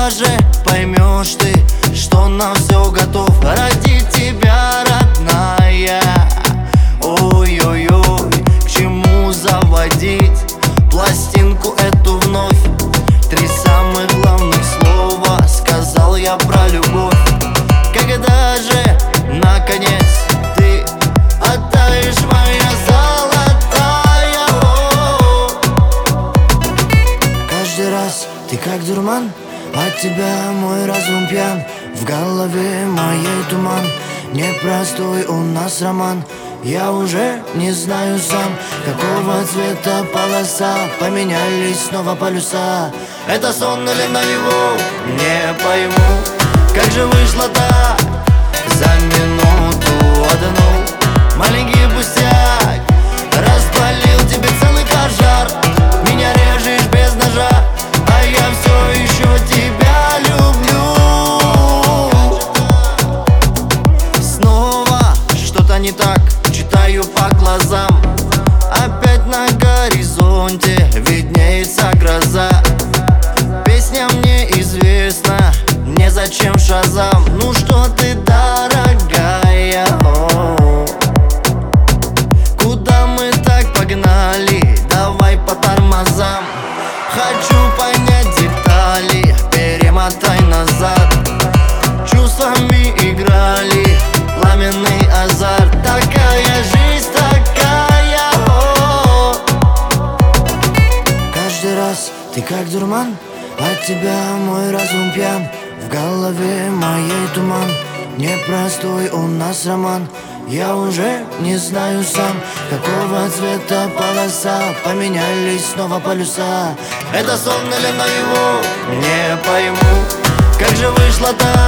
Когда же поймешь ты, что на все готов ради тебя, родная? Ой-ой-ой, к чему заводить пластинку эту вновь? 3 самых главных слова сказал я про любовь. Когда же, наконец, ты оттаешь, моя золотая? Каждый раз ты как дурман, от тебя мой разум пьян, в голове моей туман. Непростой у нас роман, я уже не знаю сам, какого цвета полоса, поменялись снова полюса. Это сон или наяву, не пойму, как же вышло так за минуту одну. Маленький пустяк распалил тебе целый пожар. Меня режешь без ножа, а я все еще тебя люблю. Снова что-то не так, читаю по глазам. Опять на горизонте виднеется гроза. Песня мне известна, незачем шазам. Ну что ты, дорогая, куда мы так погнали? Давай по тормозам. Хочу понять детали, перемотай назад. Чувствами играли, пламенный азарт. Такая жизнь, такая. Каждый раз ты как дурман, от тебя мой разум пьян, в голове моей туман. Непростой у нас роман, я уже не знаю сам, какого цвета полоса, поменялись снова полюса. Это сон или наяву, не пойму, как же вышло так